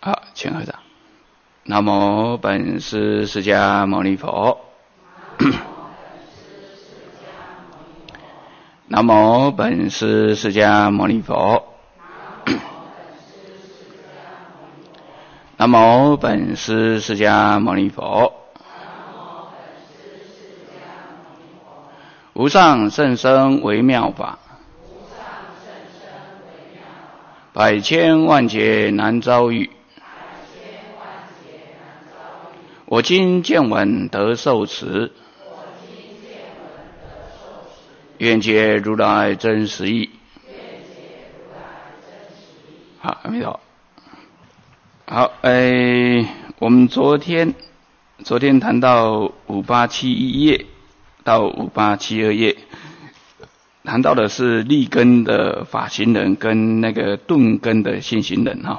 好，请合掌。南无本师释迦牟尼佛。南无本师释迦牟尼佛。南无本师释迦牟尼佛。无上甚深微妙法，百千万劫难遭遇。我今见闻得受持，愿解如来真实义。好，阿弥陀。好，我们昨天谈到5871页到5872页，谈到的是立根的法行人跟那个顿根的信行人哈。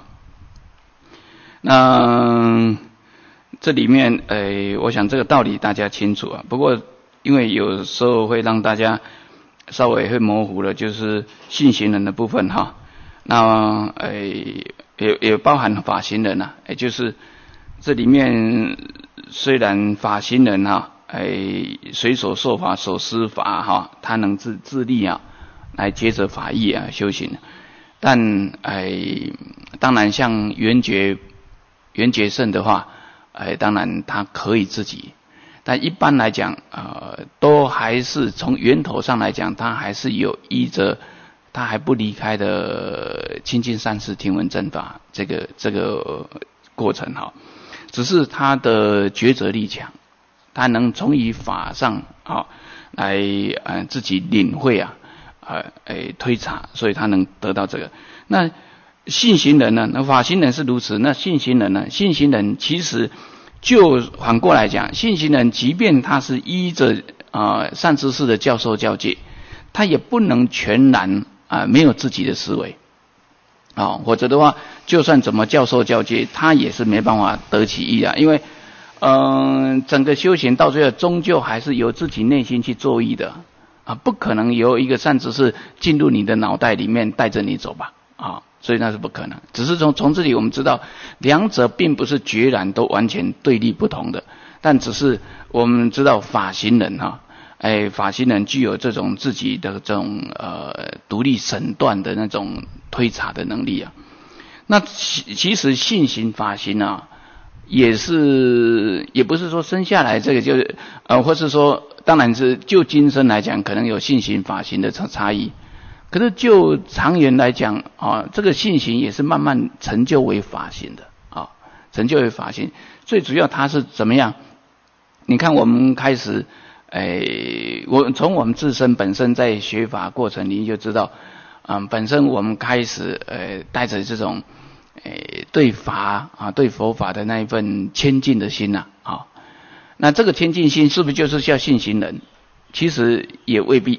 那这里面我想这个道理大家清楚啊。不过因为有时候会让大家稍微会模糊了，就是信行人的部分哈。那也包含法行人啊，就是这里面虽然法行人哈，随所受法所施法哈，他能自立啊，来接着法义啊修行。但当然像缘觉圣的话，当然他可以自己，但一般来讲都还是从源头上来讲，他还是有依着他还不离开的亲近善事听闻正法这个过程哈。只是他的抉择力强，他能从于法上来自己领会推察，所以他能得到这个。那信行人呢？那法行人是如此，那信行人呢？信行人其实就反过来讲，信行人即便他是依着善知识的教授教诫，他也不能全然没有自己的思维否则的话，就算怎么教授教诫，他也是没办法得其意因为整个修行到最后终究还是由自己内心去作意的不可能由一个善知识进入你的脑袋里面带着你走吧所以那是不可能。只是从这里我们知道，两者并不是决然都完全对立不同的，但只是我们知道法行人法行人具有这种自己的这种独立审断的那种推察的能力那其实信行法行也不是说生下来这个就是或是说，当然是就今生来讲，可能有信行法行的差异。可是就长远来讲这个信行也是慢慢成就为法行的成就为法行。最主要它是怎么样？你看我们开始从我们自身本身在学法过程里就知道本身我们开始带着这种对法对佛法的那一份谦敬的心那这个谦敬心是不是就是叫信行人？其实也未必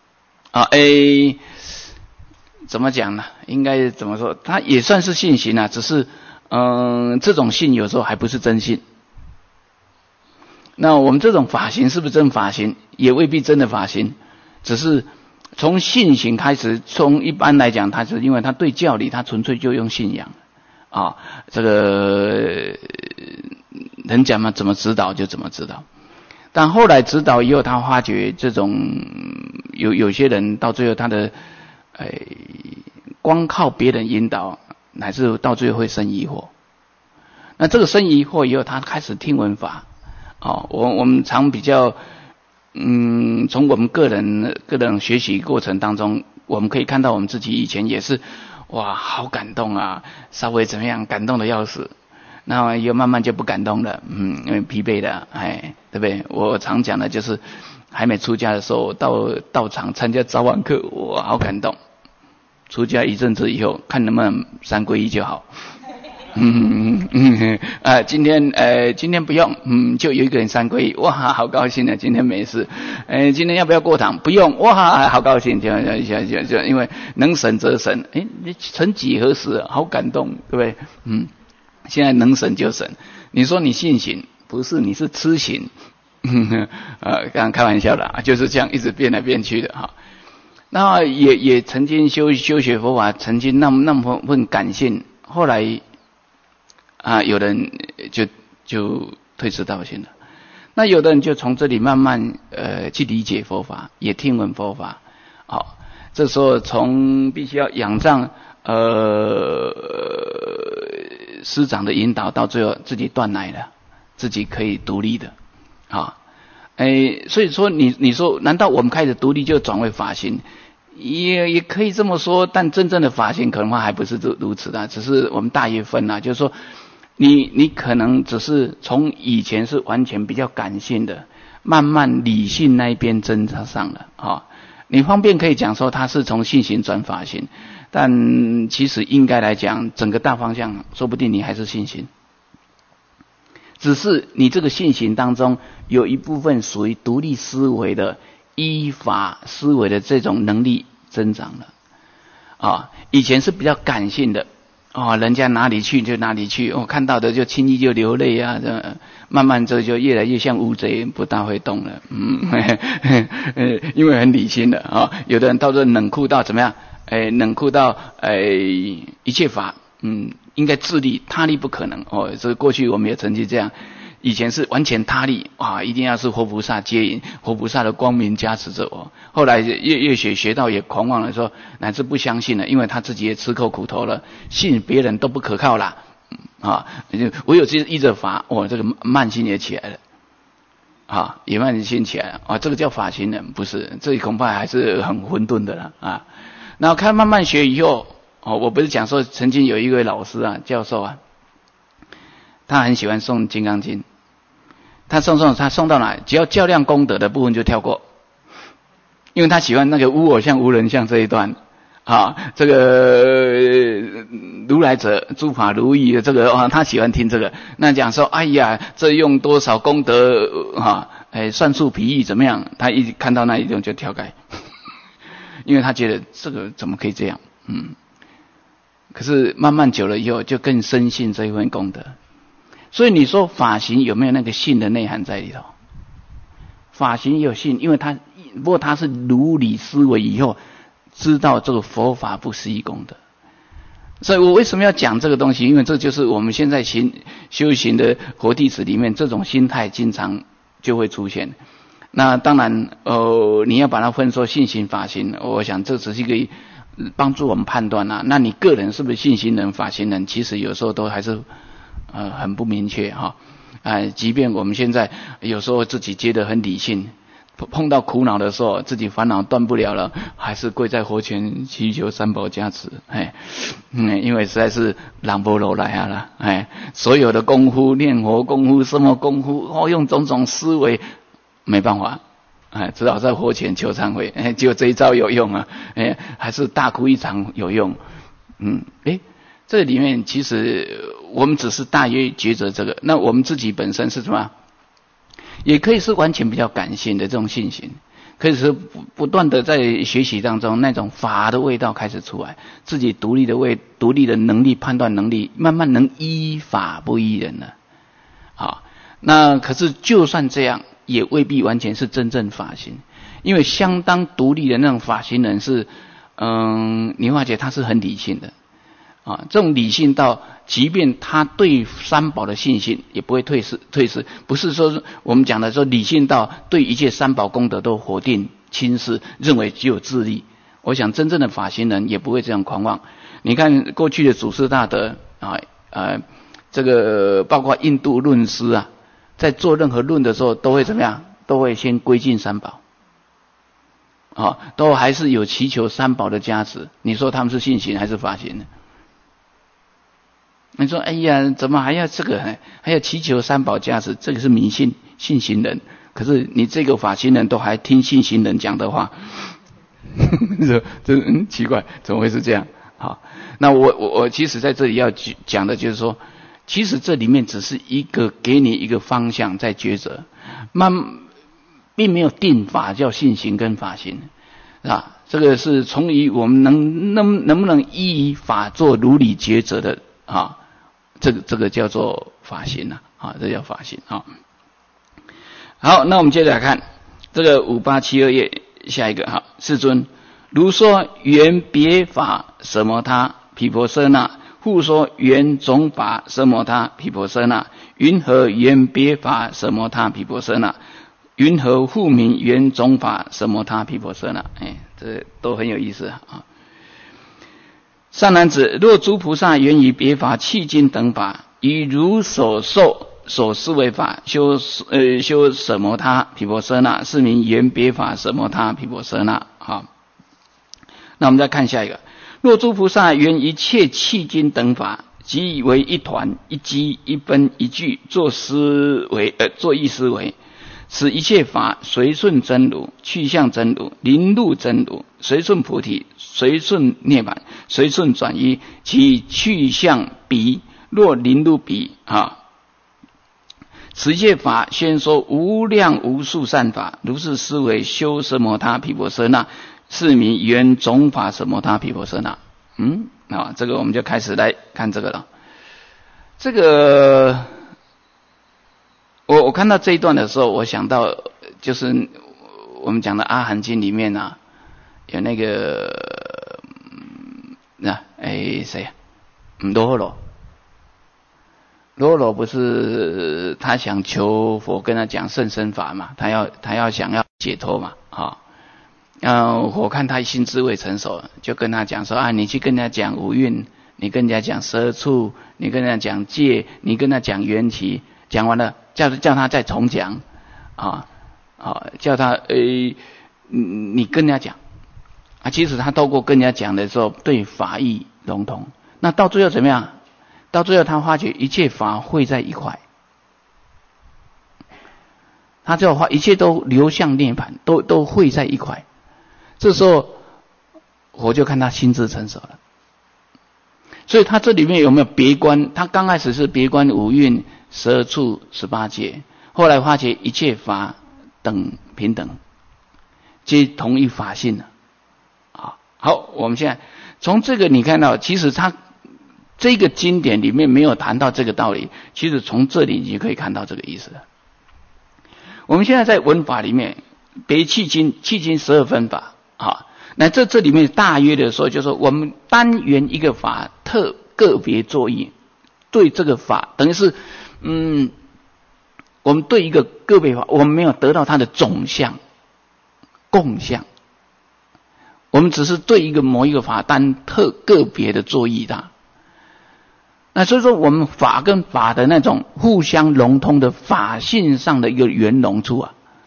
怎么讲呢？应该怎么说？它也算是信行只是这种信有时候还不是真信。那我们这种法行是不是真法行？也未必真的法行，只是从信行开始。从一般来讲，它是因为他对教理，他纯粹就用信仰这个人讲嘛，怎么指导就怎么指导。但后来指导以后，他发觉这种有些人到最后他的光靠别人引导，乃至到最后会生疑惑。那这个生疑惑以后，他开始听闻法我们常比较从我们个人学习过程当中，我们可以看到我们自己以前也是哇好感动稍微怎么样感动的要死，那又慢慢就不感动了因为疲惫的对不对？我常讲的就是还没出家的时候，到道场参加早晚课，哇好感动。出家一阵子以后，看能不能三皈依就好。今天不用，就有一个人三皈依，哇，好高兴啊！今天没事，今天要不要过堂？不用，哇，好高兴，就因为能省则省，你曾几何时，好感动，对不对？现在能省就省。你说你信行，不是，你是痴行，刚刚开玩笑的就是这样一直变来变去的那也曾经修学佛法，曾经那么份感性，后来有人就退失道心了。那有的人就从这里慢慢去理解佛法，也听闻佛法。好，这时候必须要仰仗师长的引导，到最后自己断奶了，自己可以独立的。所以说你说难道我们开始独立就转为法行？也可以这么说，但真正的法行可能还不是如此的，只是我们大约分就是说你可能只是从以前是完全比较感性的，慢慢理性那一边增上了你方便可以讲说它是从信行转法行，但其实应该来讲整个大方向说不定你还是信行，只是你这个信行当中有一部分属于独立思维的依法思维的这种能力增长了以前是比较感性的人家哪里去就哪里去，看到的就轻易就流泪慢慢这就越来越像乌贼，不大会动了。因为很理性的有的人到时候冷酷到怎么样？冷酷到一切法应该自立，他立不可能这个过去我们也曾经这样。以前是完全他立一定要是活菩萨接引，活菩萨的光明加持着我。后来越学到也狂妄了，说乃至不相信了，因为他自己也吃口苦头了，信别人都不可靠啦唯有依着法这个慢心也起来了也慢心起来了这个叫法行人，不是，这恐怕还是很混沌的了然后看慢慢学以后我不是讲说曾经有一位老师教授他很喜欢诵金刚经，他送到哪，只要较量功德的部分就跳过，因为他喜欢那个无我相无人相这一段这个如来者诸法如意的这个他喜欢听这个。那讲说哎呀这用多少功德算术比喻怎么样，他一看到那一种就跳开因为他觉得这个怎么可以这样可是慢慢久了以后就更深信这一份功德。所以你说法行有没有那个信的内涵在里头？法行有信，因为不过他是如理思维以后知道这个佛法不思议功德。所以我为什么要讲这个东西？因为这就是我们现在修行的佛弟子里面这种心态经常就会出现。那当然你要把它分说信行法行，我想这只是一个帮助我们判断那你个人是不是信行人法行人，其实有时候都还是很不明确即便我们现在有时候自己觉得很理性，碰到苦恼的时候，自己烦恼断不了了，还是跪在佛前祈求三宝加持因为实在是人不如来了所有的功夫，念佛功夫，什么功夫用种种思维没办法只好在佛前求忏悔只有这一招有用还是大哭一场有用这里面其实我们只是大约抉择这个，那我们自己本身是什么？也可以是完全比较感性的这种信心，可以是不断的在学习当中那种法的味道开始出来，自己独立的能力、判断能力慢慢能依法不依人了那可是就算这样也未必完全是真正法行，因为相当独立的那种法行人是你会发觉他是很理性的这种理性到即便他对三宝的信心也不会退失，不是说我们讲的说理性到对一切三宝功德都否定轻视，认为只有自利。我想真正的法行人也不会这样狂妄。你看过去的祖师大德这个包括印度论师在做任何论的时候都会怎么样？都会先归敬三宝都还是有祈求三宝的加持。你说他们是信行还是法行呢？你说哎呀怎么还要这个还要祈求三宝加持，这个是迷信信行人，可是你这个法行人都还听信行人讲的话这奇怪，怎么会是这样？好，那我其实在这里要讲的就是说，其实这里面只是一个给你一个方向在抉择，并没有定法叫信行跟法行这个是从于我们能不能依法做如理抉择的这个叫做法行这叫法行好，那我们接着来看这个5872页下一个世尊，如说缘别法什么他毗婆舍那复说缘总法奢摩他毗婆舍那，云何缘别法奢摩他毗婆舍那？云何复名缘总法奢摩他毗婆舍那？这都很有意思啊。善男子，若诸菩萨缘于别法契经等法，以如所受所思维法修奢摩他毗婆舍那，是名缘别法奢摩他毗婆舍那。好，那我们再看下一个。若诸菩萨缘一切契经等法，即为一团一机一分一句，作意思维，使一切法随顺真如，去向真如，临入真如，随顺菩提，随顺涅槃，随顺转依，其去向彼，若临入彼此一切法宣说无量无数善法，如是思维修奢摩他毗婆舍那，是名缘总法奢摩他毗婆舍那。这个我们就开始来看这个了。这个我看到这一段的时候，我想到就是我们讲的阿含经里面啊，有那个谁啊？罗罗不是他想求佛跟他讲甚深法嘛，他要想要解脱嘛我看他心智未成熟，就跟他讲说你去跟他讲五蕴，你跟人家讲十二处，你跟人家讲戒，你跟他讲缘起，讲完了叫他再重讲叫他你跟人家讲其实他透过跟人家讲的时候，对法义融通。那到最后怎么样？到最后他发觉一切法汇在一块，他最后一切都流向涅槃，都汇在一块。这时候我就看他心智成熟了。所以他这里面有没有别观？他刚开始是别观五蕴、十二处、18界，后来发觉一切法等平等，皆同一法性了。好，我们现在从这个你看到，其实他这个经典里面没有谈到这个道理，其实从这里你就可以看到这个意思了。我们现在在文法里面，别契经12分法那这里面大约的说，就是说我们单元一个法特个别作意，对这个法等于是我们对一个个别法，我们没有得到它的总相共相，我们只是对某一个法单特个别的作意它。那所以说我们法跟法的那种互相融通的法性上的一个圆融处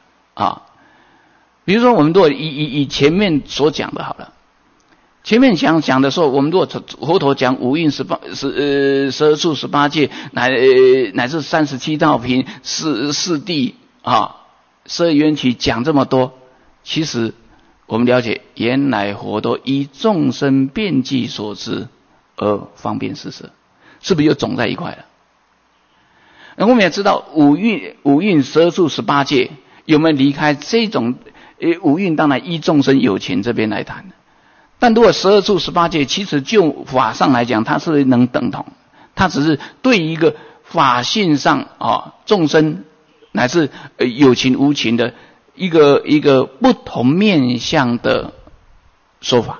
比如说我们如果以前面所讲的好了，前面讲的时候，我们如果佛陀讲五蕴12处18界乃至37道品四谛12缘起讲这么多，其实我们了解原来佛陀依众生遍计所知而方便施舍，是不是又总在一块了？那我们也知道五蕴12处18界有没有离开这种五蕴，当然依众生有情这边来谈，但如果12处18界，其实就法上来讲，它是能等同，它只是对一个法性上众生乃至有情无情的一个不同面向的说法。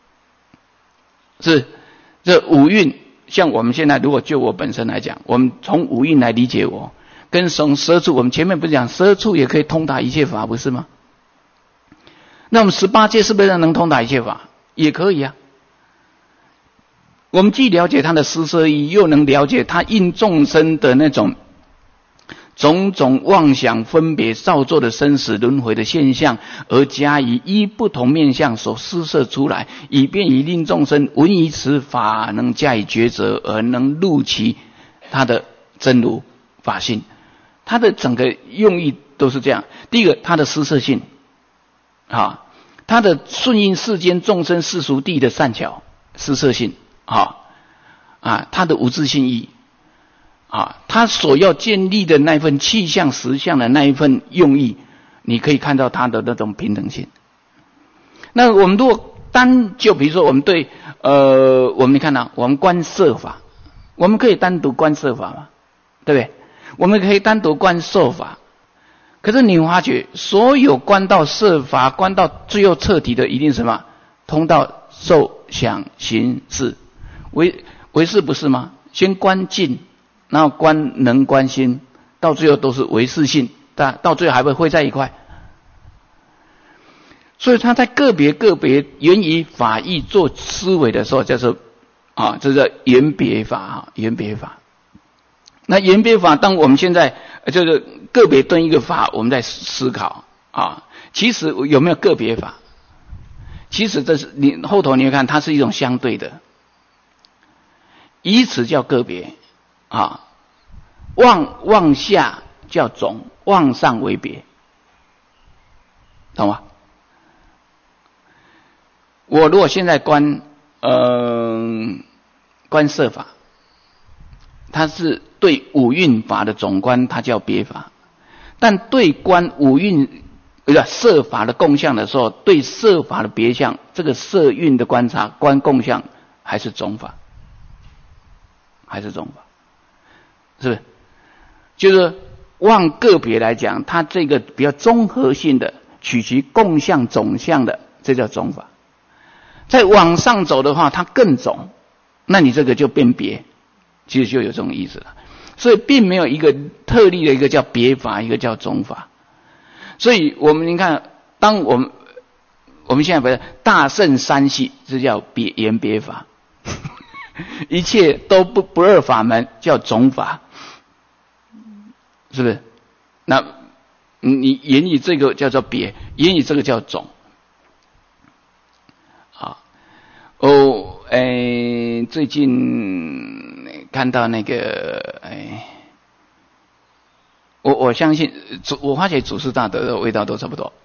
是这五蕴，像我们现在如果就我本身来讲，我们从五蕴来理解我，跟从12处，我们前面不是讲12处也可以通达一切法，不是吗？那我们18界是不是能通达一切法？也可以啊。我们既了解他的施舍义，又能了解他应众生的那种种种妄想分别造作的生死轮回的现象，而加以依不同面向所施舍出来，以便以令众生闻于此法能加以抉择，而能入其他的真如法性。他的整个用意都是这样。第一个，他的施舍性他的顺应世间众生世俗谛的善巧施舍性他的无自性义他所要建立的那份气象实相的那一份用意，你可以看到他的那种平等性。那我们如果就比如说我们对我们看到我们观摄法，我们可以单独观摄法嘛，对不对？我们可以单独观受法。可是你发觉所有观到摄法，观到最后彻底的一定是什么？通到受想行识， 唯识不是吗？先观境，然后观能观心，到最后都是唯识性，到最后还会汇在一块。所以他在个别源于法义做思维的时候，叫做这叫缘别法缘别法。那缘别法，当我们现在就是个别对一个法，我们在思考其实有没有个别法？其实这是你后头你会看，它是一种相对的，以此叫个别往下叫总，往上为别，懂吗？我如果现在观色法，它是对五蕴法的总观，它叫别法；但对观五蕴色法的共相的时候，对色法的别相，这个色蕴的观察观共相还是总法，是不是？就是往个别来讲，它这个比较综合性的，取其共相总相的，这叫总法。再往上走的话，它更总，那你这个就变别，其实就有这种意思了。所以并没有一个特例的一个叫别法，一个叫总法。所以你看，当我们现在不是大乘三系，这叫缘别法，一切都不二法门叫总法，是不是？那你言语这个叫做别，言语这个叫总。最近看到那个我相信我发觉祖师大德的味道都差不多。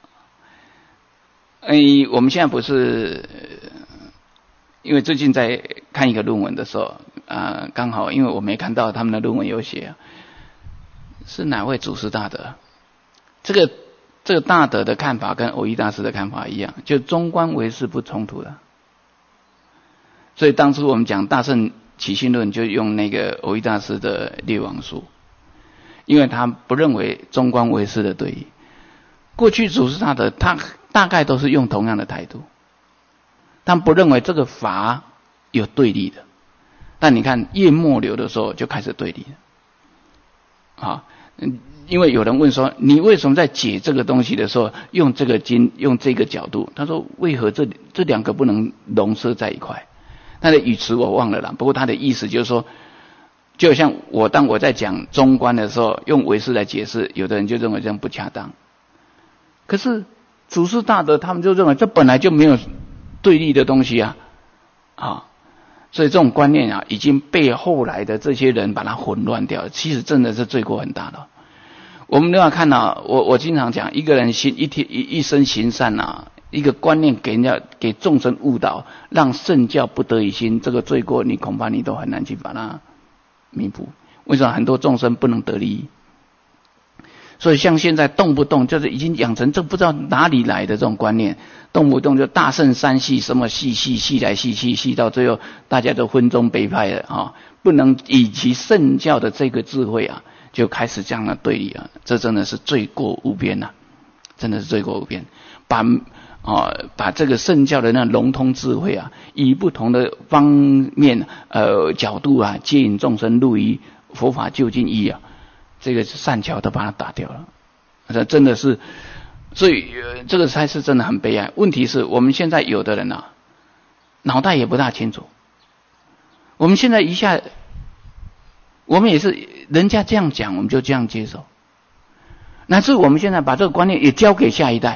我们现在不是因为最近在看一个论文的时候刚好因为我没看到他们的论文有写是哪位祖师大德，这个大德的看法跟蕅益大师的看法一样，就中观唯识不冲突的。所以当初我们讲大乘起信论，就用那个蕅益大师的列王书，因为他不认为中观唯识的对立。过去祖师大德他大概都是用同样的态度，他不认为这个法有对立的。但你看越末流的时候就开始对立了因为有人问说，你为什么在解这个东西的时候用这个经用这个角度？他说为何这两个不能融合在一块？他的语词我忘了啦，不过他的意思就是说，就像当我在讲中观的时候，用唯识来解释，有的人就认为这样不恰当。可是祖师大德他们就认为这本来就没有对立的东西所以这种观念已经被后来的这些人把它混乱掉了，其实真的是罪过很大的。我们都要看我经常讲，一个人一生行善一个观念给众生误导，让圣教不得以兴，这个罪过你恐怕你都很难去把它弥补。为什么很多众生不能得利益？所以像现在动不动就是已经养成这不知道哪里来的这种观念，动不动就大乘三系什么系来系去，系到最后大家都分宗北派了不能以其圣教的这个智慧就开始这样的对立这真的是罪过无边真的是罪过无边。把这个圣教的那融通智慧以不同的方面角度接引众生入于佛法究竟义这个善巧都把它打掉了，这真的是，所以这个才是真的很悲哀。问题是我们现在有的人脑袋也不大清楚，我们现在我们也是人家这样讲我们就这样接受，乃至我们现在把这个观念也交给下一代。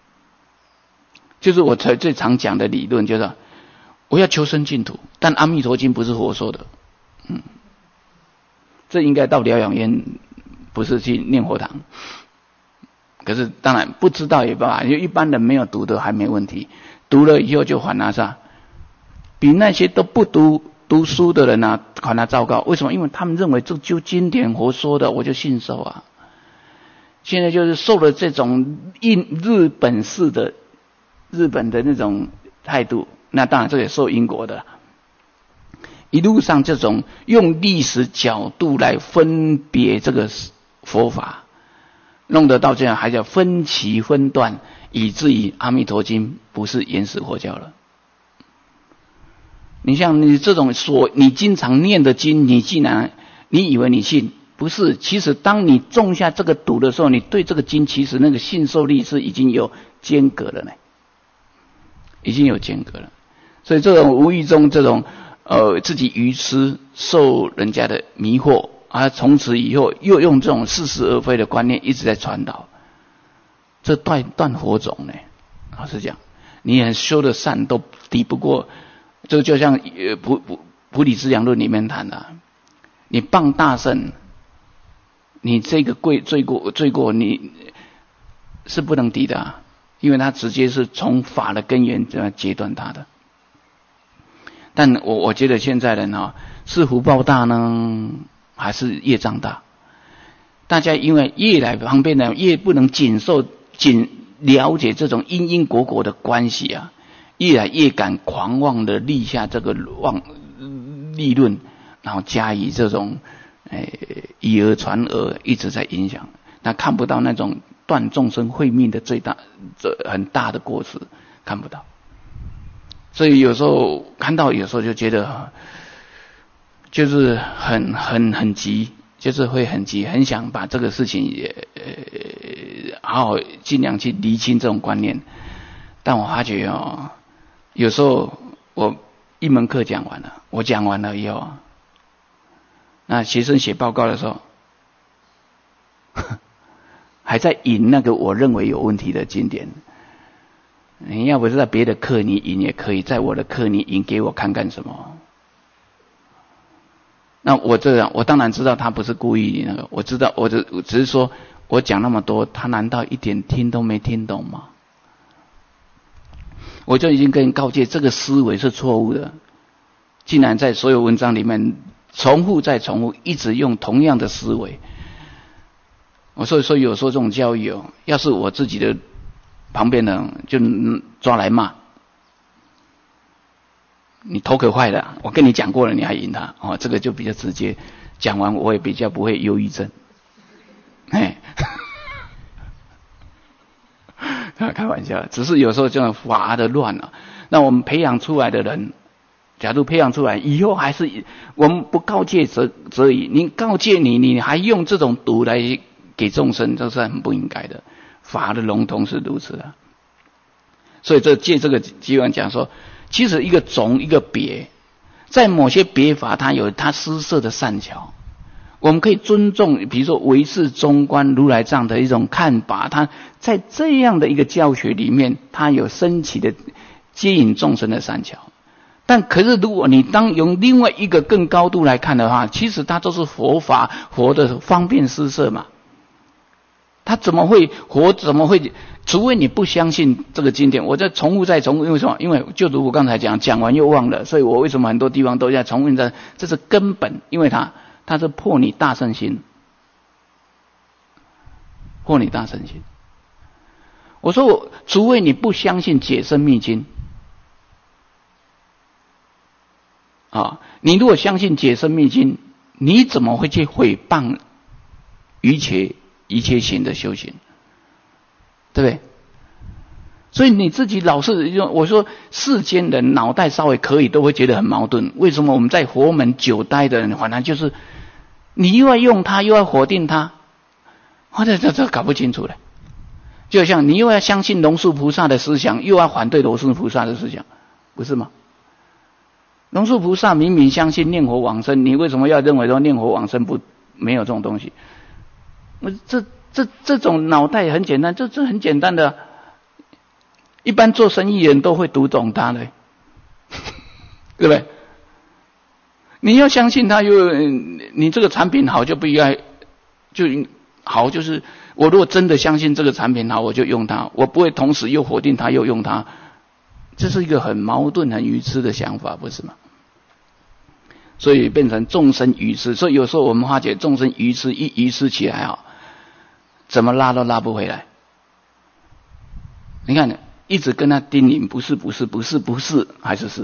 就是我最常讲的理论，就是我要求生净土，但阿弥陀经不是佛说的，这应该到疗养院，不是去念佛堂。可是当然不知道也办法，因为一般人没有读的还没问题，读了以后就还他啥，比那些都不读书的人还他糟糕。为什么？因为他们认为这就经典佛说的，我就信受现在就是受了这种日本的那种态度，那当然这也受英国的。一路上这种用历史角度来分别这个佛法，弄得到这样还叫分歧分段，以至于阿弥陀经不是原始佛教了。 你像你这种你经常念的经，你竟然你以为你信，不是？其实当你种下这个毒的时候，你对这个经其实那个信受力是已经有间隔了呢，已经有间隔了。所以这种无意中这种自己愚痴受人家的迷惑，从此以后又用这种似是而非的观念一直在传导，这断火种呢。老实讲，你很修的善都抵不过。这就像菩提资粮论里面谈的，你谤大圣，你这个罪过你是不能抵的因为他直接是从法的根源这样截断他的。但我觉得现在人是福报大呢，还是业障大？大家因为越来旁边的越不能紧了解这种因果的关系越来越敢狂妄的立下这个立论，然后加以这种以讹传讹，一直在影响。那看不到那种断众生慧命的很大的过失，看不到。所以有时候看到，有时候就觉得就是很急，就是会很急，很想把这个事情也好好尽量去厘清这种观念。但我发觉有时候我一门课讲完了，我讲完了以后，那学生写报告的时候，还在引那个我认为有问题的经典。你要不是在别的课你引也可以，在我的课你引给我看干什么？那我当然知道他不是故意那个，我知道，我只是说我讲那么多，他难道一点听都没听懂吗？我就已经跟人告诫，这个思维是错误的，竟然在所有文章里面重复再重复，一直用同样的思维。我所以说有时候这种教育要是我自己的旁边人就抓来骂，你头壳坏了，我跟你讲过了，你还赢他这个就比较直接。讲完我也比较不会忧郁症。开玩笑，只是有时候这种法的乱那我们培养出来的人，假如培养出来以后还是我们不告诫则已，你告诫你还用这种毒来给众生，这是很不应该的。法的笼统是如此的。所以借这个机会讲说，其实一个种一个别，在某些别法它有它施设的善巧，我们可以尊重，比如说唯识中观如来这样的一种看法，它在这样的一个教学里面，它有升起的接引众生的善巧。但可是如果你当用另外一个更高度来看的话，其实它都是佛法佛的方便施设嘛。他怎么会活？怎么会？除非你不相信这个经典，我在重复再重复，因为什么？因为就如我刚才讲完又忘了，所以我为什么很多地方都在重复？这是根本，因为它是破你大乘心，破你大乘心。我说除非你不相信解深密经你如果相信解深密经，你怎么会去毁谤一切行的修行，对不对？所以你自己老是我说世间人脑袋稍微可以都会觉得很矛盾。为什么我们在佛门久待的人，反正就是你又要用它，又要否定它，这搞不清楚了。就像你又要相信龙树菩萨的思想，又要反对龙树菩萨的思想，不是吗？龙树菩萨明明相信念佛往生，你为什么要认为说念佛往生没有这种东西？这种脑袋很简单，这很简单的，一般做生意人都会读懂它的，对不对？你要相信它，你这个产品好就不应该就好，就是我如果真的相信这个产品好，我就用它，我不会同时又否定它又用它，这是一个很矛盾很愚痴的想法，不是吗？所以变成众生愚痴。所以有时候我们发觉众生愚痴一愚痴起来怎么拉都拉不回来。你看一直跟他叮咛不是还是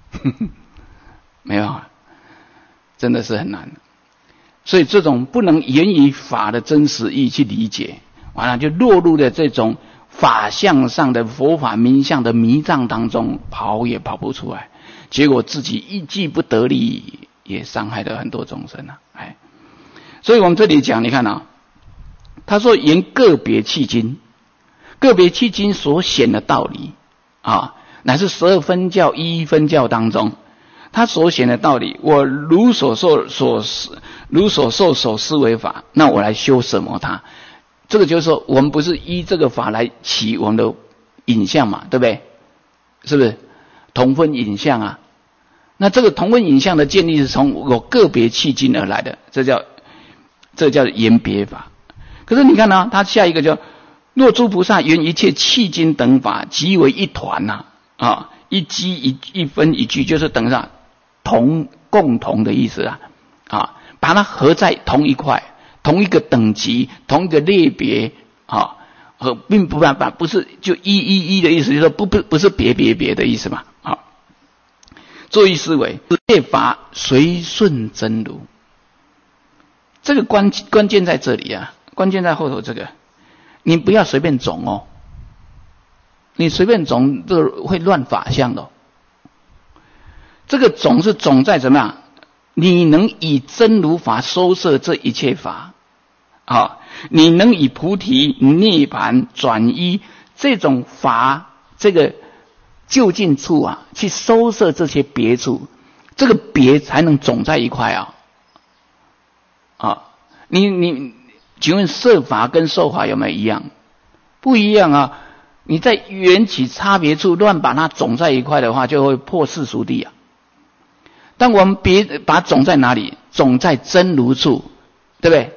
没办法，真的是很难。所以这种不能言于法的真实意去理解，完了就落入了这种法相上的佛法名相的迷障当中，跑也跑不出来。 结果自己一计不得力，也伤害了很多众生啊！所以我们这里讲，你看啊，他说言个别契经，个别契经所显的道理啊，乃是12分教一分教当中，他所显的道理，我如所受所思为法，那我来修什么它？这个就是说，我们不是依这个法来起我们的影像嘛，对不对？是不是同分影像啊？那这个同分影像的建立是从我个别契经而来的，这叫言别法。可是你看呢，他下一个叫若诸菩萨缘一切契经等法即为一团呐啊，一机一分一句，就是等于啥共同的意思啊，把它合在同一块。同一个等级，同一个类别啊，并不是就一的意思，就是说不是别的意思嘛啊。作意思维，一切法随顺真如，这个关键在这里啊，关键在后头这个，你不要随便总哦，你随便总这个会乱法相的哦。这个总是总在怎么样？你能以真如法收摄这一切法啊，你能以菩提涅槃转依这种法，这个就近处啊，去收摄这些别处，这个别才能总在一块啊。你请问摄法跟受法有没有一样？不一样啊。你在缘起差别处乱把它总在一块的话，就会破世俗谛啊。但我们别把它总在哪里？总在真如处，对不对？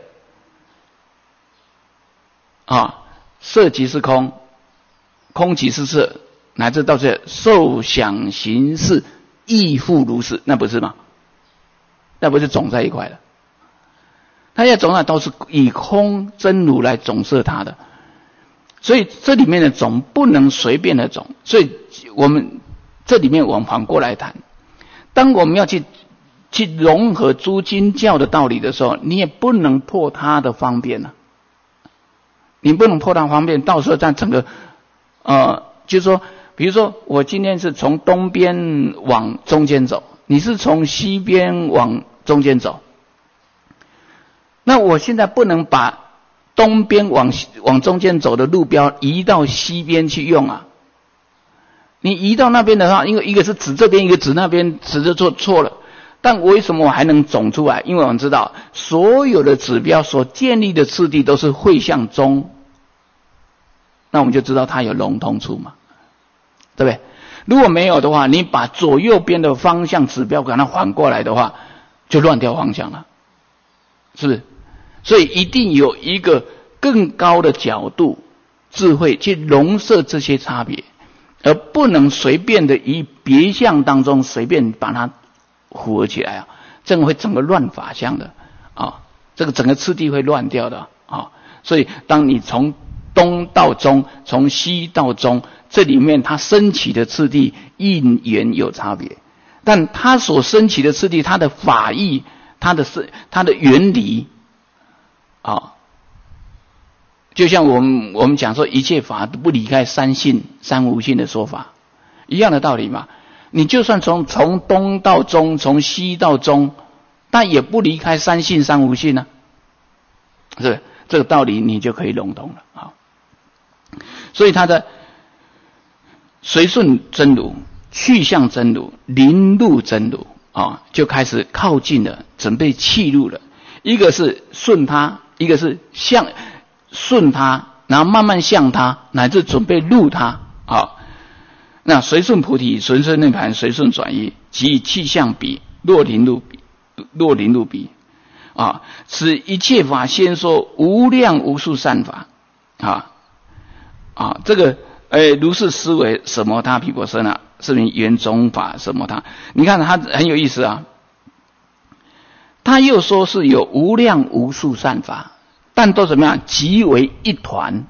色即是空，空即是色，乃至到这受想行识亦复如是，那不是吗？那不是总在一块的。它要总在都是以空真如来总摄它的，所以这里面的总不能随便的总。所以我们这里面我们反过来谈，当我们要去融合诸经教的道理的时候，你也不能破它的方便啊。你不能破它方便，到时候在整个就是说，比如说我今天是从东边往中间走，你是从西边往中间走，那我现在不能把东边往中间走的路标移到西边去用啊。你移到那边的话，因为一个是指这边，一个指那边，指着错了。但为什么我还能总出来？因为我们知道所有的指标所建立的次第都是会向中，那我们就知道它有融通处嘛，对不对？如果没有的话，你把左右边的方向指标给它反过来的话，就乱掉方向了，是不是？所以一定有一个更高的角度智慧去容摄这些差别，而不能随便的以别相当中随便把它符合起来啊，这样会整个乱法相的啊，这个整个次第会乱掉的啊。所以当你从东到中，从西到中，这里面它升起的次第因缘有差别，但它所升起的次第，它的法义，它的原理啊，就像我们讲说一切法都不离开三性三无性的说法一样的道理嘛。你就算从东到中，从西到中，但也不离开三性三无性啊，是不是？这个道理你就可以融通了啊。所以他的随顺真如，去向真如，临入真如啊，就开始靠近了，准备契入了。一个是顺他，一个是顺他，然后慢慢向他，乃至准备入他啊。那随顺菩提，随顺涅槃，随顺转依，即以气象比，若临入彼啊，此一切法先说无量无数善法这个如是思维什么他毗婆舍那，是名圆中法什么他。你看他很有意思啊，他又说是有无量无数善法，但都怎么样？集为一团。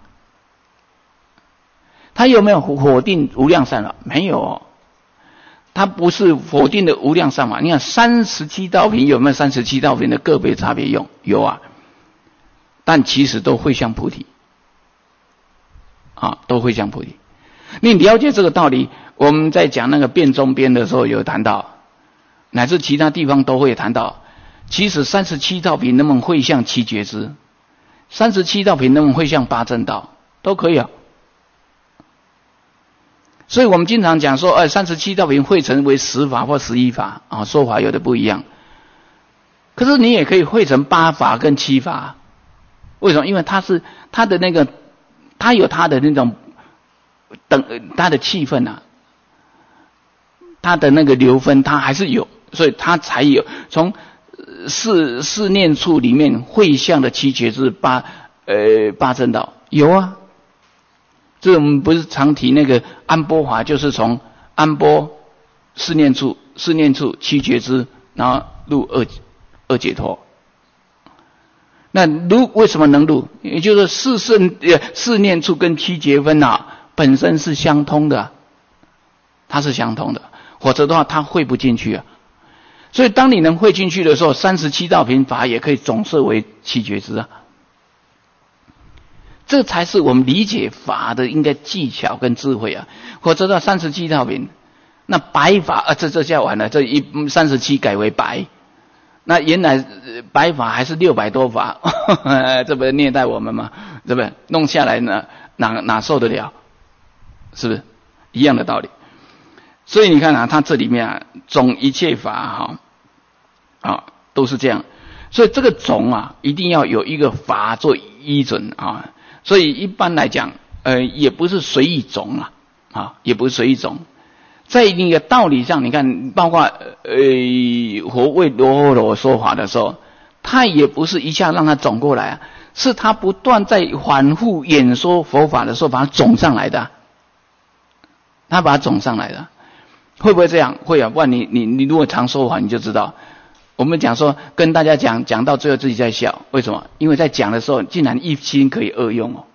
他有没有否定无量善法？没有哦，他不是否定的无量善法。你看37道品有没有37道品的个别差别用？有啊，但其实都会向菩提啊，都会向菩提。你了解这个道理， 我们在讲那个辩中边的时候有谈到，乃至其他地方都会谈到，其实37道品能不能会向七觉支，37道品能不能会向八正道，都可以啊。所以我们经常讲说，37道品汇成为10法或11法啊，说法有的不一样。可是你也可以汇成8法跟7法，为什么？因为它的那个，它有它的那种它的气氛啊，它的那个流分它还是有，所以它才有从四念处里面汇向的七觉支八正道有啊。这我们不是常提那个安波法，就是从安波四念处七觉支，然后入二解脱。那为什么能入？也就是四念处跟七觉分啊，本身是相通的，它是相通的，否则的话它汇不进去啊。所以当你能汇进去的时候，37道品法也可以总摄为七觉支啊。这才是我们理解法的应该技巧跟智慧啊！否则到37道品，那白法这下完了，这37改为白，那原来白法还是600多法，这不是虐待我们吗？对不对？弄下来呢，哪受得了？是不是一样的道理？所以你看啊，它这里面啊，总一切法都是这样。所以这个总啊，一定要有一个法做依准啊。所以一般来讲，也不是随意总也不是随意总。在那个道理上，你看，包括佛为罗罗说法的时候，他也不是一下让他总过来啊，是他不断在反复演说佛法的时候，把它总上来的。他把它总上来的，会不会这样？会啊，不然你如果常说法，你就知道。我们讲说跟大家讲到最后自己在笑，为什么？因为在讲的时候竟然一心可以二用哦，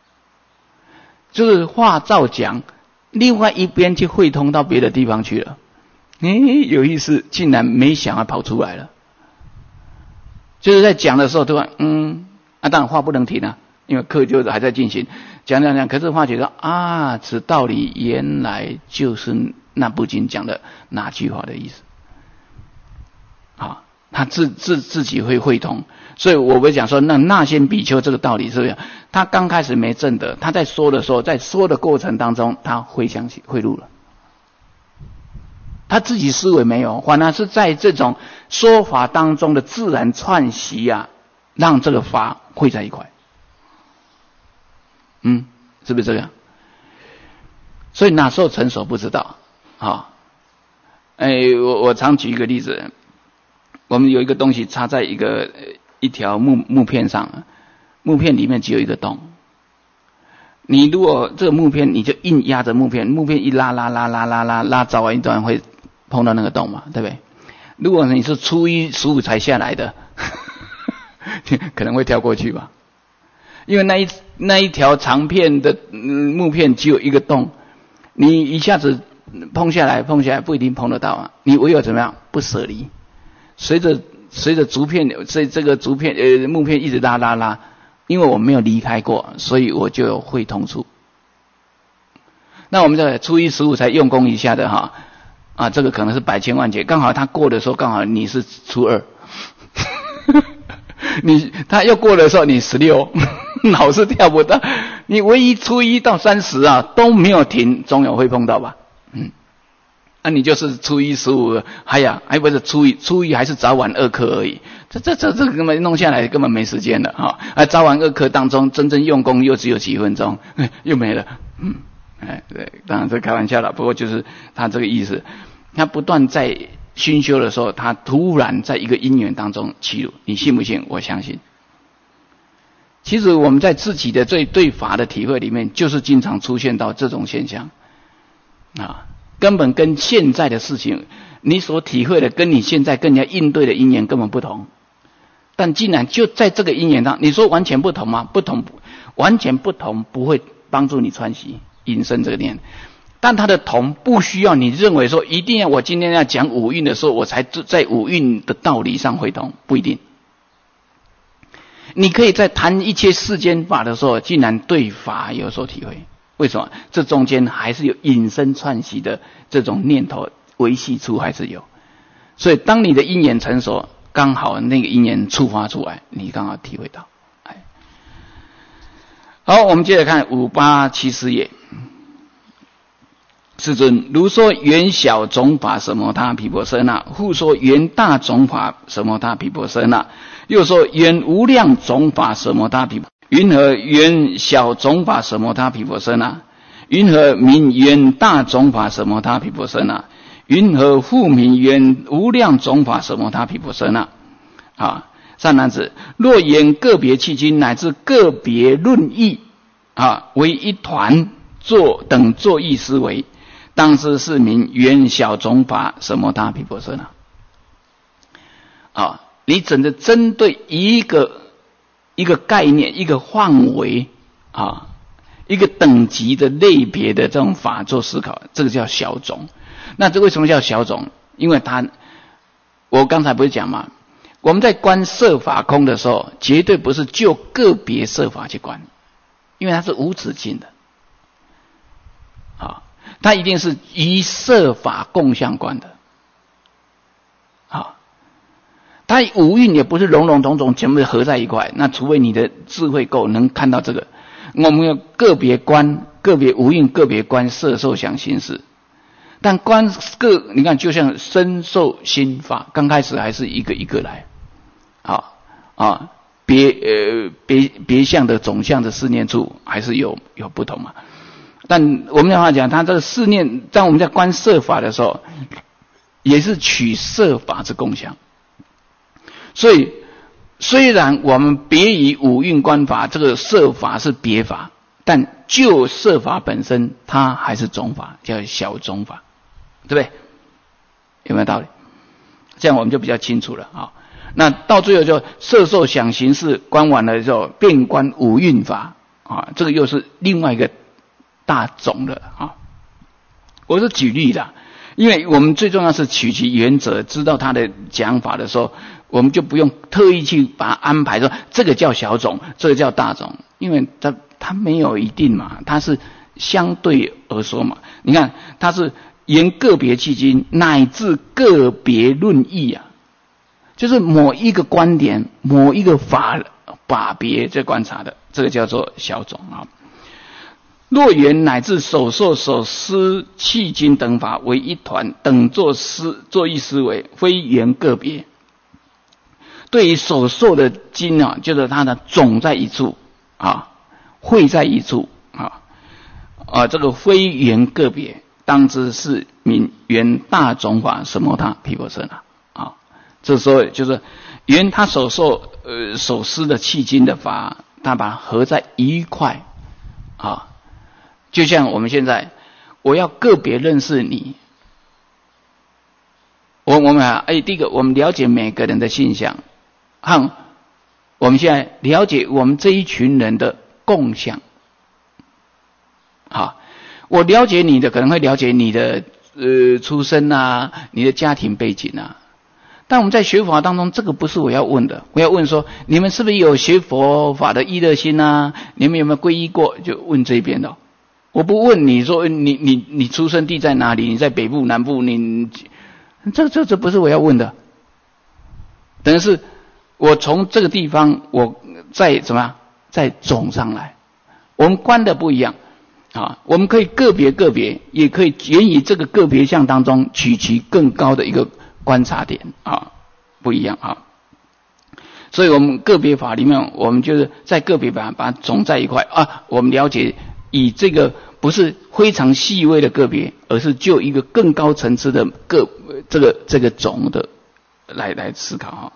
就是话照讲，另外一边就汇通到别的地方去了。有意思，竟然没想要跑出来了。就是在讲的时候突然当然话不能停啊，因为课就还在进行，讲，可是话觉得此道理原来就是那部经讲的哪句话的意思。他自己会汇通，所以我会讲说，那仙比丘这个道理是不是？他刚开始没证得，他在说的时候，在说的过程当中，他汇入了，他自己思维没有，反而是在这种说法当中的自然串习啊，让这个法汇在一块。是不是这样？所以哪时候成熟不知道我常举一个例子。我们有一个东西插在一条木片上，木片里面只有一个洞。你如果这个木片，你就硬压着木片，木片一拉早晚一段会碰到那个洞嘛，对不对？如果你是初一15才下来的，可能会跳过去吧，因为那一条长片的木片只有一个洞，你一下子碰下来不一定碰得到啊，你唯有怎么样？不舍离。随着竹片，这个竹片木片一直拉，因为我没有离开过，所以我就有会通处。那我们在初一15才用功一下的这个可能是百千万劫，刚好他过的时候，刚好你是初2，他要过的时候你16，老是跳不到。你唯一初1到30都没有停，总有会碰到吧？你就是初一15，还不是初一还是早晚2课而已。这根本弄下来根本没时间了早晚2课当中真正用功又只有几分钟，又没了。对，当然这开玩笑了，不过就是他这个意思。他不断在熏修的时候，他突然在一个因缘当中起入，你信不信？我相信。其实我们在自己的对法的体会里面，就是经常出现到这种现象根本跟现在的事情，你所体会的跟你现在跟人家应对的因缘根本不同，但竟然就在这个因缘上，你说完全不同吗？不同，完全不同不会帮助你串习引申这个念，但它的同不需要你认为说一定要我今天要讲五蕴的时候，我才在五蕴的道理上会同，不一定。你可以在谈一切世间法的时候，竟然对法有所体会。 为什么？这中间还是有引申串习的这种念头维系处还是有。所以当你的因缘成熟，刚好那个因缘触发出来，你刚好体会到。好，我们接着看5870页。世尊，如说缘小种法什么他毗婆舍那，复说缘大种法什么他毗婆舍那，又说缘无量种法什么他毗婆，云何缘小种法什么他毗婆舍那？云何名缘大种法什么他毗婆舍那？云何复名缘无量种法什么他毗婆舍那？啊，善男子，若言个别契经乃至个别论义啊，为一团等作义思维，当知是名缘小种法什么他毗婆舍那。啊，你整个针对一个概念、一个范围啊、一个等级的类别的这种法做思考，这个叫小种。那这为什么叫小种？因为我刚才不是讲嘛，我们在观色法空的时候，绝对不是就个别色法去观，因为它是无止境的。啊，它一定是以色法共相观的。啊，它五蕴也不是笼笼统统全部合在一块，那除非你的智慧够能看到这个。我们有个别观、个别无蕴、个别观色受想行识，但观你看就像身受心法，刚开始还是一个一个来，别相的总相的四念处还是有不同嘛。但我们的话讲，它这个四念，当我们在观色法的时候，也是取色法之共相。所以虽然我们别以五蕴观法，这个色法是别法，但就色法本身，它还是种法，叫小种法，对不对？有没有道理？这样我们就比较清楚了啊。那到最后就色受想行识观完了之后，遍观五蕴法啊，这个又是另外一个大种了啊。我是举例的，因为我们最重要是取其原则，知道他的讲法的时候，我们就不用特意去把它安排说这个叫小种，这个叫大种，因为它没有一定嘛，它是相对而说嘛。你看，它是言个别契经乃至个别论义啊，就是某一个观点、某一个法别在观察的，这个叫做小种啊。若缘乃至手受手思契经等法为一团，等作意思维，非缘个别。对于手受的经啊，就是它的总在一处啊，会在一处啊，这个非缘个别，当知是名缘大种法什么他毗婆舍那啊。这时候就是缘他手受手思的契经的法，他把它合在一块啊。就像我们现在，我要个别认识你，我们第一个，我们了解每个人的性向，和我们现在了解我们这一群人的共相。好，我了解你的，可能会了解你的出身啊，你的家庭背景啊。但我们在学法当中，这个不是我要问的，我要问说，你们是不是有学佛法的依乐心啊？你们有没有皈依过？就问这边的。我不问你说你出生地在哪里？你在北部南部？这不是我要问的。等于是我从这个地方，我再怎么样再总上来。我们观的不一样啊，我们可以个别，也可以源于这个个别相当中取其更高的一个观察点啊，不一样啊。所以我们个别法里面，我们就是在个别把它总在一块啊，我们了解。以这个不是非常细微的个别，而是就一个更高层次的这个总的来思考哈。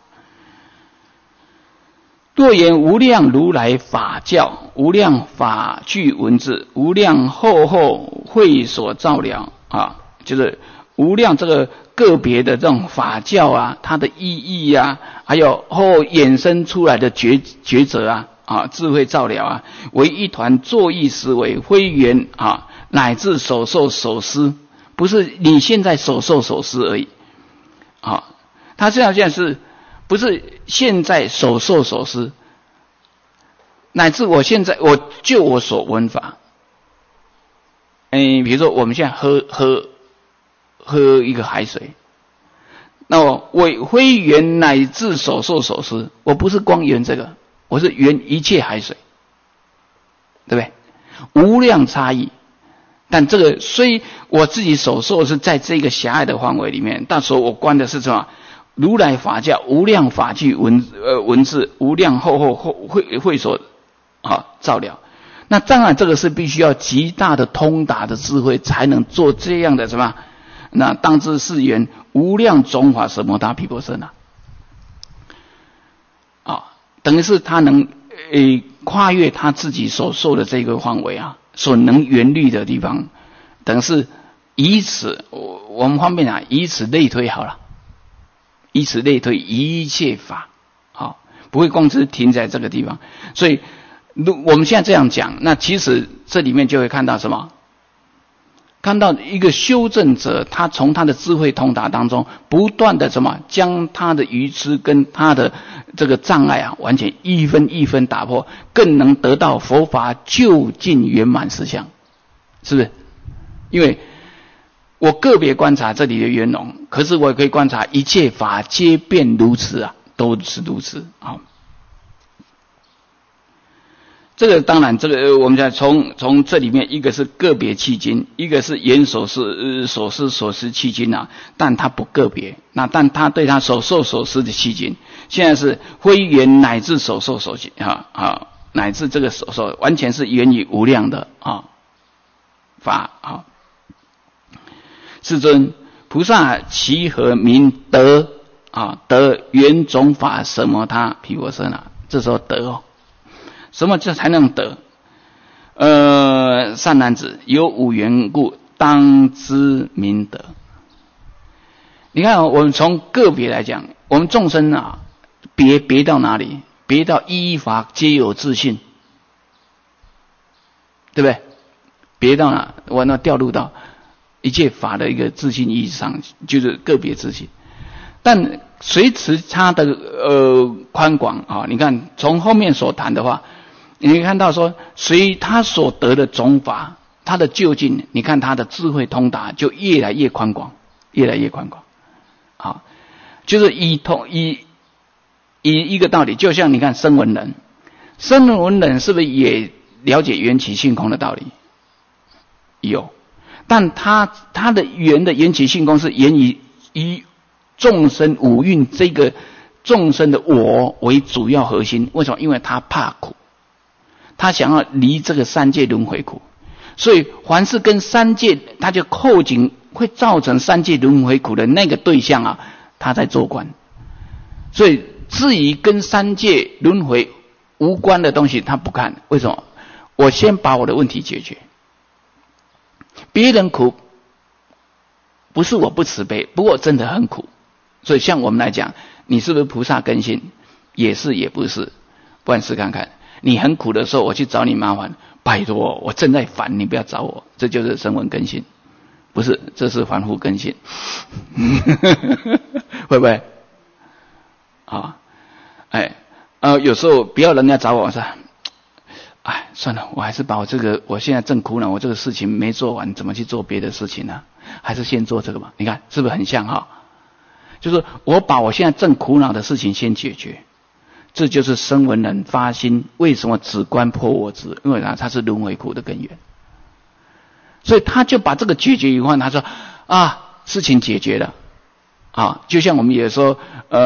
若言无量如来法教，无量法具文字，无量厚会所照料啊，就是无量这个个别的这种法教啊，它的意义啊，还有后衍生出来的抉择啊，智慧照料啊，为一团作意思维，非缘啊，乃至手受手思，不是你现在手受手思而已啊。他这样现在是不是现在手受手思，乃至我现在我就我所闻法比如说我们现在喝一个海水，那我非缘乃至所受所思，我不是光缘这个，我是缘一切海水，对不对？无量差异。但这个虽我自己所受是在这个狭隘的范围里面，但所我观的是什么？如来法教无量法具文字，无量会所照了。那当然这个是必须要极大的通达的智慧才能做这样的什么？那当知是缘无量种法什么他毗婆舍那等于是他能跨越他自己所受的这个范围啊，所能缘虑的地方，等于是以此我们方面以此类推好了，以此类推一切法，不会光是停在这个地方。所以我们现在这样讲，那其实这里面就会看到什么？看到一个修正者，他从他的智慧通达当中，不断的什么，将他的愚痴跟他的这个障碍完全一分一分打破，更能得到佛法究竟圆满实相，是不是？因为我个别观察这里的圆融，可是我也可以观察一切法皆变如此都是如此这个当然，这个我们讲从这里面，一个是个别契经，一个是言所思所思契经但它不个别，但它对它所受所思的契经，现在是非缘乃至所受所契乃至这个所受完全是源于无量的法世尊，菩萨其何名得得圆种法什么他毗婆舍那？这时候得什么才能得？善男子，有五缘故，当知明德。你看我们从个别来讲，我们众生别到哪里？别到依法皆有自信，对不对？别到哪？我掉入到一切法的一个自信意义上，就是个别自信。但随持他的宽广你看从后面所谈的话，你会看到说，随他所得的种法，他的究竟，你看他的智慧通达就越来越宽广，越来越宽广。就是以一个道理，就像你看声闻人是不是也了解缘起性空的道理？有，但他的缘起性空是源于以众生五蕴这个众生的我为主要核心。为什么？因为他怕苦，他想要离这个三界轮回苦，所以凡是跟三界他就扣紧会造成三界轮回苦的那个对象他在做官。所以至于跟三界轮回无关的东西他不看。为什么？我先把我的问题解决。别人苦不是我不慈悲，不过真的很苦。所以像我们来讲，你是不是菩萨根性？也是也不是。不然试看看，你很苦的时候我去找你麻烦，拜托我正在烦，你不要找我，这就是声闻根性。不是，这是凡夫根性。会不会有时候不要人家找我说，算了，我还是把我现在正苦恼，我这个事情没做完，怎么去做别的事情呢？还是先做这个吧。你看是不是很像就是我把我现在正苦恼的事情先解决。这就是声闻人发心为什么只观破我执，因为他是轮回苦的根源。所以他就把这个解决以后，他说事情解决了就像我们也说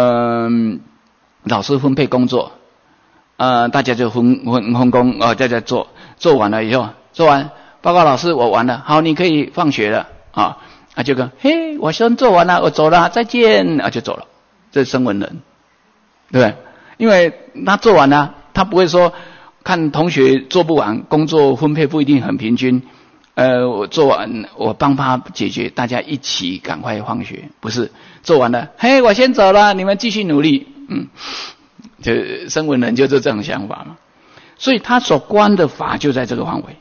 老师分配工作大家就分工大家做完了以后，做完报告老师我完了，好，你可以放学了就跟嘿我先做完了，我走了，再见就走了。这是声闻人，对不对？因为他做完了，他不会说看同学做不完，工作分配不一定很平均我做完我帮他解决，大家一起赶快放学。不是，做完了嘿我先走了，你们继续努力。就声闻人就是这种想法嘛。所以他所观的法就在这个范围。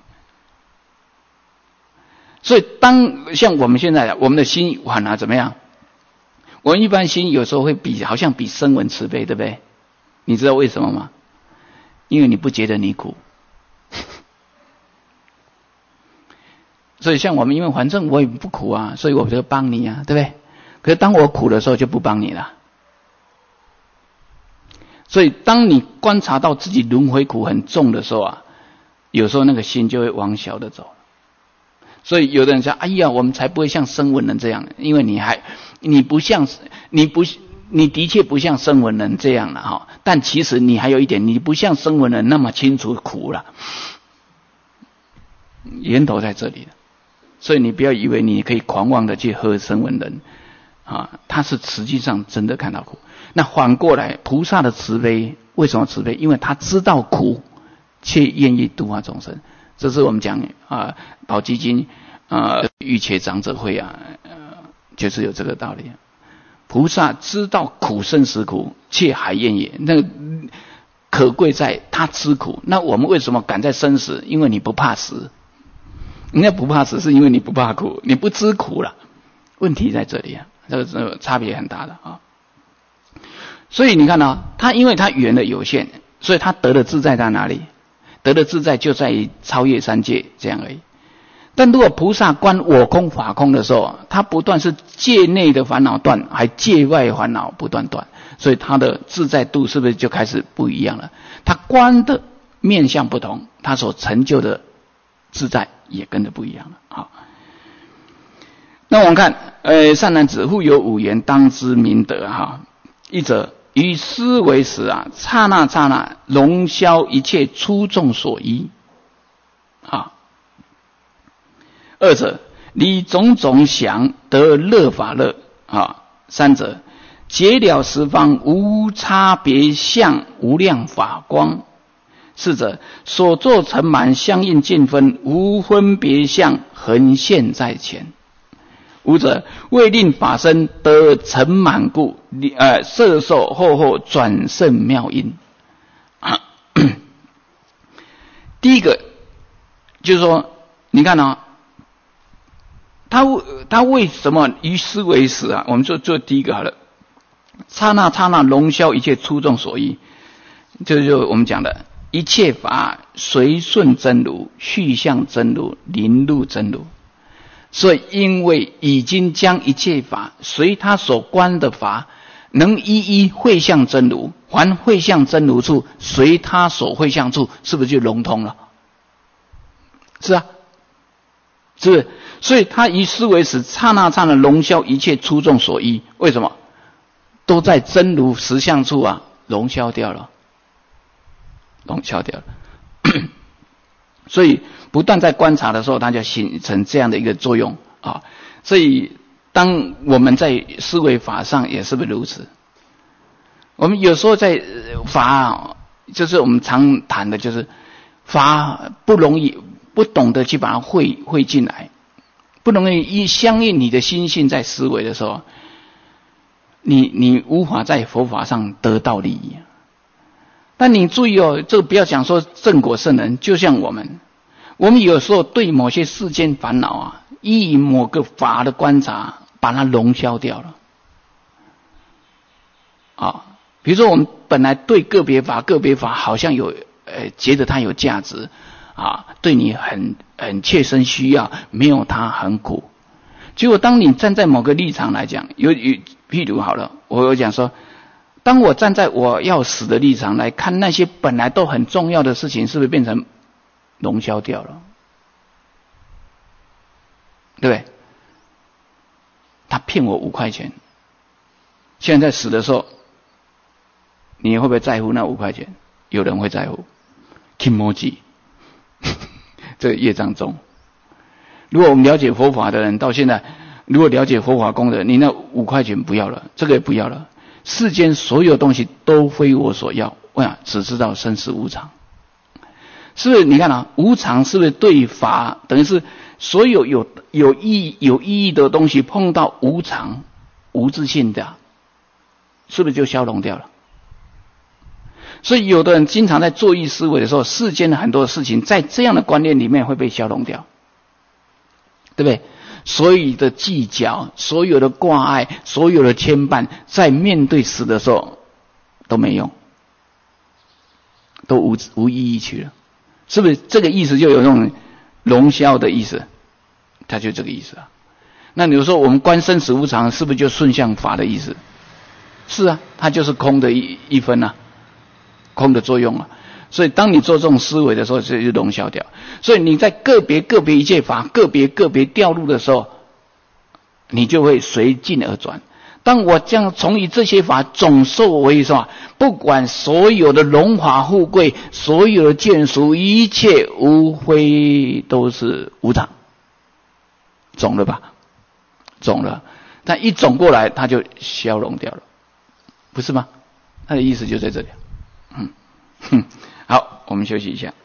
所以当像我们现在我们的心反而怎么样？我们一般心有时候会好像比声闻慈悲，对不对？你知道为什么吗？因为你不觉得你苦。 所以像我们，因为反正我也不苦啊，所以我就帮你啊，对不对？可是当我苦的时候就不帮你了。所以当你观察到自己轮回苦很重的时候啊，有时候那个心就会往小的走。所以有的人说：“哎呀，我们才不会像声闻人这样，因为你的确不像声闻人这样了哈。但其实你还有一点，你不像声闻人那么清楚苦了，源头在这里了。所以你不要以为你可以狂妄的去喝声闻人啊，他是实际上真的看到苦。那反过来，菩萨的慈悲为什么慈悲？因为他知道苦，却愿意度化众生。这是我们讲宝积经欲切长者会就是有这个道理。菩萨知道苦生死苦，却还愿意，那可贵在他知苦。那我们为什么敢在生死？因为你不怕死。人家不怕死是因为你不怕苦，你不知苦了。问题在这里啊，这个差别很大的啊。所以你看他因为他缘的有限，所以他得的自在在哪里？得的自在就在于超越三界这样而已。但如果菩萨观我空法空的时候，他不断是界内的烦恼断，还界外烦恼不断断，所以他的自在度是不是就开始不一样了？他观的面向不同，他所成就的自在也跟着不一样了。好，那我们看，善男子，复有五言，当知明德哈。一者，于思维时刹那刹那容消一切粗重所依啊。二者，离种种想得乐法乐啊。三者，解了十方无差别相无量法光。四者，所作成满相应尽分无分别相横现在前。五者，为令法身得成满故，摄受后转胜妙音。第一个就是说，你看他为什么于思维时我们做第一个好了，刹那刹那容消一切粗重所依，就是我们讲的一切法随顺真如，续向真如，临入真如。所以因为已经将一切法随他所观的法能一一会向真如，凡会向真如处随他所会向处，是不是就融通了？是啊，是不是？所以他于思维时刹那刹那容消一切粗重所依。为什么？都在真如实相处融消掉了，融消掉了。所以不断在观察的时候，它就形成这样的一个作用啊。所以当我们在思维法上也是不是如此？我们有时候在法就是我们常谈的，就是法不容易，不懂得去把它会进来，不容易相应你的心性在思维的时候，你无法在佛法上得到利益。但你注意这个不要讲说正果圣人，就像我们有时候对某些世间烦恼依某个法的观察，把它融消掉了比如说我们本来对个别法好像有觉得它有价值对你很切身需要，没有它很苦。结果当你站在某个立场来讲，譬如好了，我有讲说，当我站在我要死的立场来看那些本来都很重要的事情，是不是变成融消掉了？对不对？他骗我5块钱，现在死的时候，你会不会在乎那5块钱？有人会在乎 ，kimoji 这个业障重。如果我们了解佛法的人，到现在如果了解佛法功德，你那5块钱不要了，这个也不要了。世间所有东西都非我所要，只知道生死无常。是不是？你看无常是不是对法等于是所有有意义的东西碰到无常无自性的，是不是就消融掉了？所以有的人经常在作意思维的时候，世间的很多事情在这样的观念里面会被消融掉，对不对？所有的计较，所有的挂碍，所有的牵绊，在面对死的时候都没用，都无意义去了。是不是这个意思就有那种融消的意思他就这个意思啊。那你说我们观生死无常，是不是就顺向法的意思？是啊，它就是空的一分啊，空的作用啊。所以当你做这种思维的时候，这就融消掉。所以你在个别一切法个别掉入的时候，你就会随境而转。当我这样从以这些法总受为什么？不管所有的荣华富贵，所有的见俗，一切无非都是无常。总了吧？总了。但一总过来，它就消融掉了，不是吗？它的意思就在这里。好，我们休息一下。